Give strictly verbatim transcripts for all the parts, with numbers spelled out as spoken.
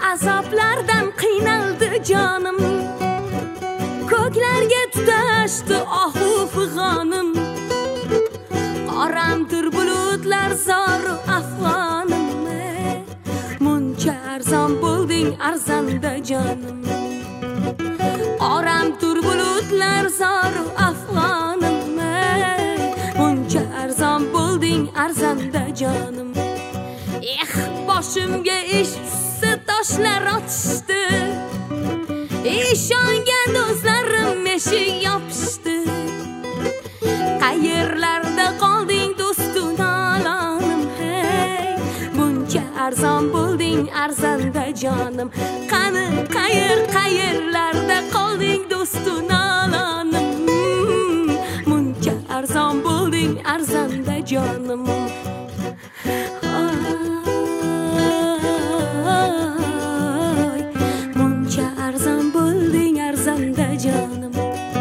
azoblardan qiynaldi jonim, ko'klarga tutashdi ohu fig'onim. Qoramtir bulutlar zoru afg'onim, muncha arzon bo'lding arzanda jonim. Qoramtir bulutlar zoru afg'onim, muncha arzon bo'lding arzanda jonim. Eh, boshimga ish tushsa toshlar otishdi, ishongan do'stlarim eshik yopishdi. Qayerlarda qolding do'stu nolonim, hey, buncha arzon bo'lding arzanda jonim. Qani qayer qayerlarda qolding do'stu nolonim, buncha arzon bo'lding arzanda jonim. Muncha arzon bo'lding arzanda jonim.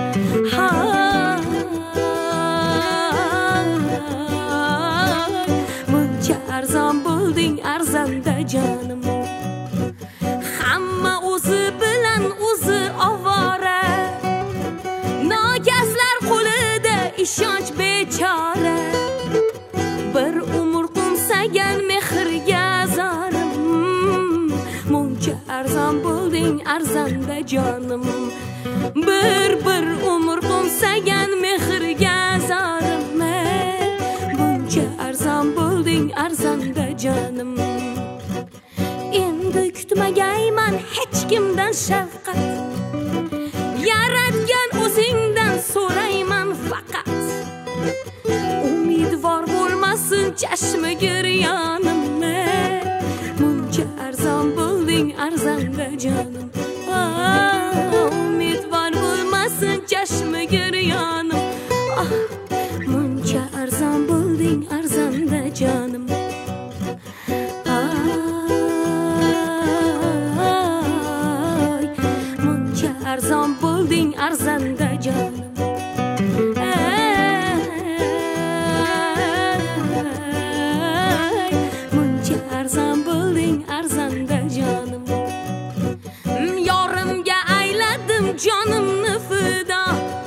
Muncha arzon bo'lding arzanda jonim. Hamma o'zi bilan o'zi ovora, nokaslar qo'lida ishonch bechora. Bir umr qo'msagan mehrga zorim, muncha arzon bo'lding arzanda jonim. Bir bir umr qo'msagan mehrga zorim, muncha arzon bo'lding arzanda jonim. Endi kutmagayman hech kimdan shafqat, yaratgan o'zingdan so'rayman faqat. Umidvor bo'lmasin chashma giryonim, muncha arzon bo'lding arzanda jonim. Umidvor bo'lmasin chashma giryonim, muncha arzon bo'lding arzanda jonim. Muncha arzon bo'lding arzanda jonim. Muncha arzon bo'lding arzanda jonim. Yorimga ayladim jonimni fido,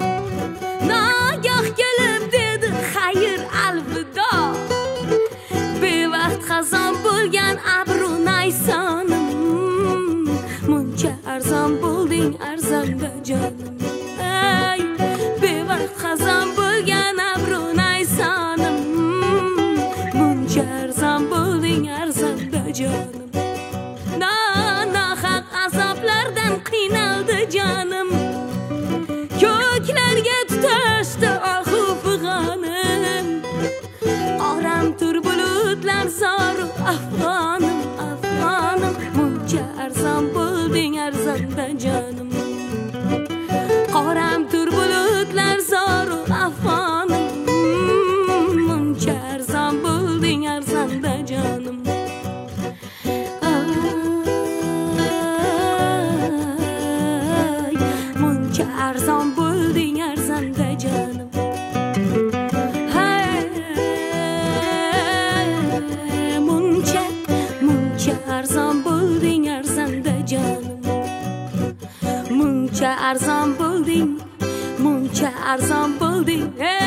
nagah kelib dedi xayr alvido. Bevaqt xazon bo'lgan abru naysonim, muncha arzon bo'lding arzanda jonim. Ay, bevaqt xazon bo'lgan abru naysonim, muncha arzon bo'lding arzanda jonim. Nohaq azoblardan qiynaldi jonim, ko'klarga tutashdi ohu fig'onim. Qoramtir bulutlar zoru afg'onim, afg'onim, muncha arzon bo'lding arzanda jonim. Qoramtir bulutlar zoru afg'onim, muncha arzon bo'lding arzanda jonim. Muncha arzon bo'lding arzanda jonim. Muncha, muncha arzon bo'lding arzanda jonim. Muncha arzon bo'lding, muncha arzon bo'lding.